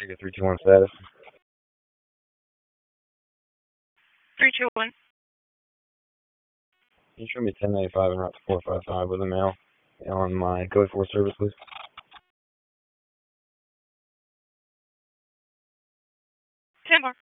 Take a 321 status. 321. Can you show me 1095 and route to 455 with a mail on my code 4 service, please? 10 more.